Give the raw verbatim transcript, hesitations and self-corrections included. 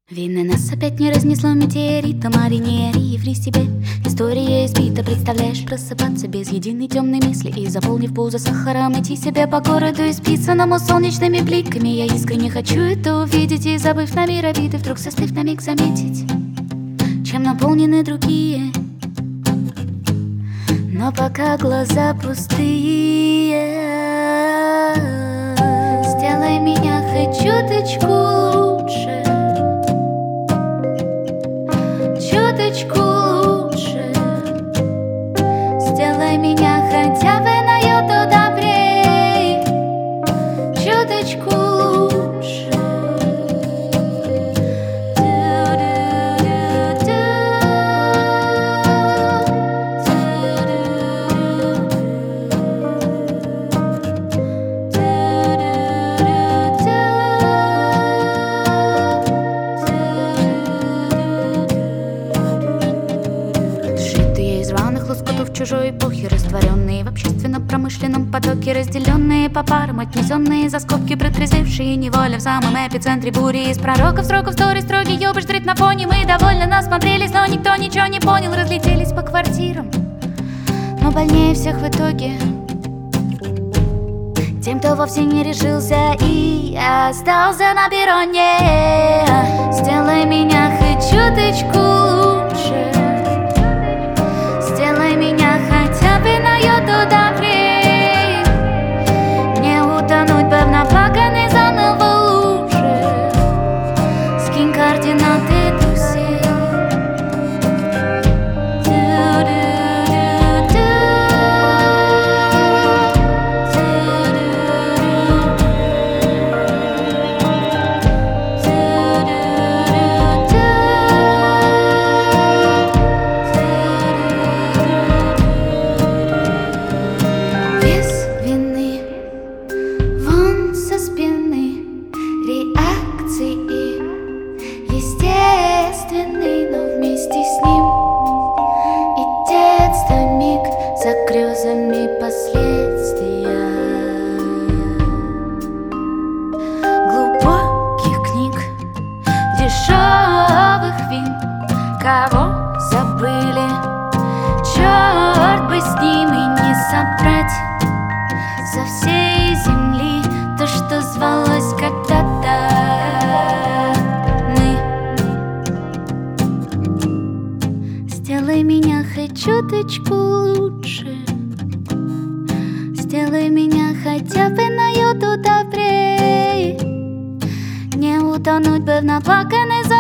Видно, нас опять не разнесло метеоритом, маринери в себе. История избита, представляешь, просыпаться без единой темной мысли и, заполнив пузо сахаром, идти себе по городу, исписанному солнечными бликами. Я искренне хочу это увидеть и, забыв на мир обиды, вдруг застыв на миг заметить, чем наполнены другие. Но пока глаза пустые, сделай меня хоть чуточку лучше, чуточку лучше. Сделай меня хотя бы на йоту добрей, чуточку лучше. Лоскутов чужой эпохи, растворенные в общественно-промышленном потоке, разделенные по парам, отнесенные за скобки, протрезвевшие неволя в самом эпицентре бури. Из пророков сроков сторис строгий ёбыш дрит на фоне. Мы довольно насмотрелись, но никто ничего не понял. Разлетелись по квартирам, но больнее всех в итоге тем, кто вовсе не решился и остался на перроне. Сделай меня хоть чуточку лучше, сделай меня хотя бы на йоту добрей. Не утонуть бы в наплаканной заново луже. Скинь координаты друзей. Естественный, но вместе с ним и детство миг за грезами последствия глубоких книг, дешевых вин. Кого забыли, черт бы с ними, не собрать со всей земли то, что звалось когда-то. Сделай меня хоть чуточку лучше, сделай меня хотя бы на йоту добрей. Не утонуть бы в наплаканной зоне.